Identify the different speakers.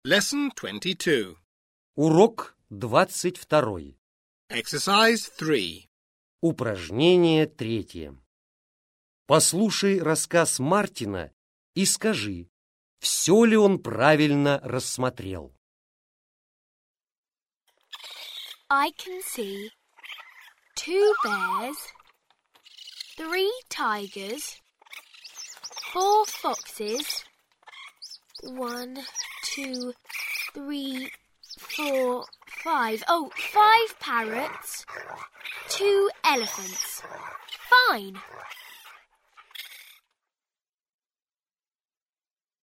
Speaker 1: Lesson 22.
Speaker 2: Урок 22.
Speaker 1: Exercise 3.
Speaker 2: Упражнение 3. Послушай рассказ Мартина и скажи, все ли он правильно рассмотрел.
Speaker 3: I can see 2 bears, 3 tigers, 4 foxes, 1, 2, 3, 4, 5. Oh, 5 parrots, 2 elephants. Fine.